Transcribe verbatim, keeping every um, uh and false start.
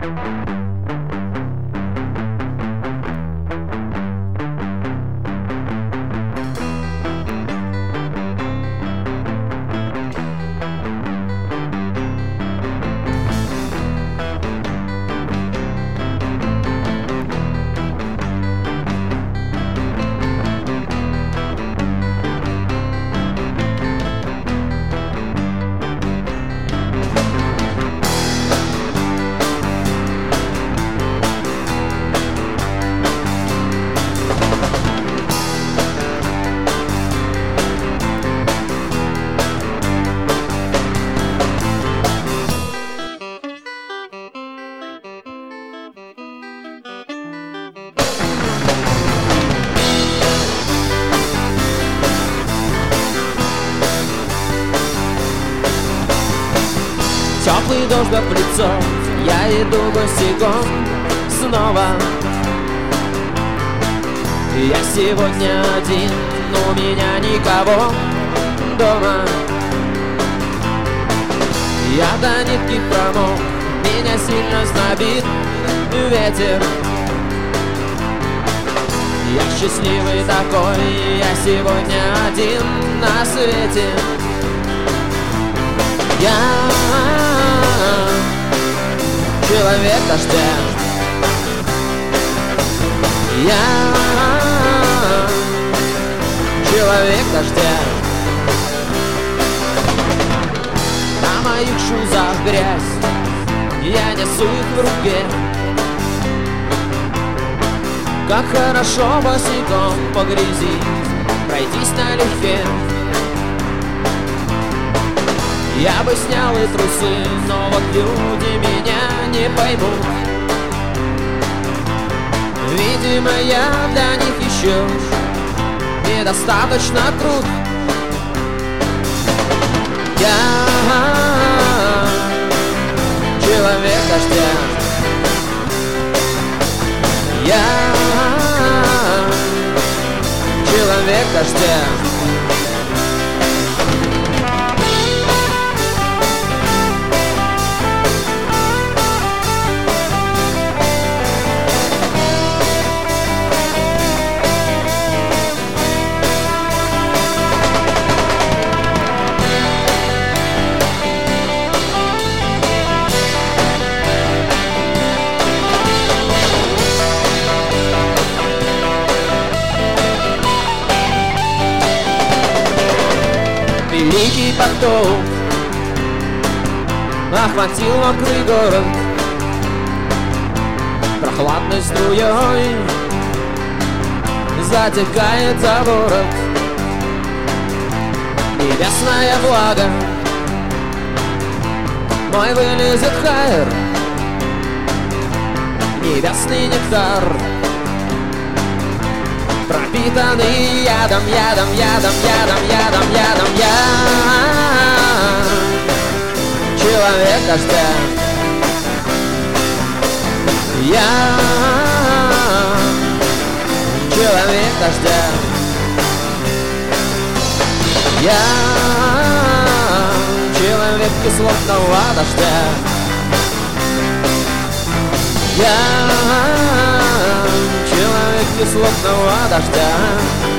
Теплый дождь в лицо, я иду босиком снова. Я сегодня один, у меня никого дома. Я до нитки промок, меня сильно знобит ветер. Я счастливый такой, я сегодня один на свете. Я человек дождя. Я человек дождя. На моих шузах грязь, я несу их в руке. Как хорошо босиком по грязи пройтись налегке. Я бы снял и трусы, но вот люди меня не поймут. Видимо, я для них еще недостаточно крут. Я человек дождя. Я человек дождя. Великий потоп охватил мокрый город прохладной струей, затекает за ворот небесная влага. Мой вылезет хайр, небесный нектар, пропитанный ядом, ядом, ядом, ядом, ядом, ядом. Я человек дождя. Я человек дождя. Я человек кислотного дождя. Я человек кислотного дождя.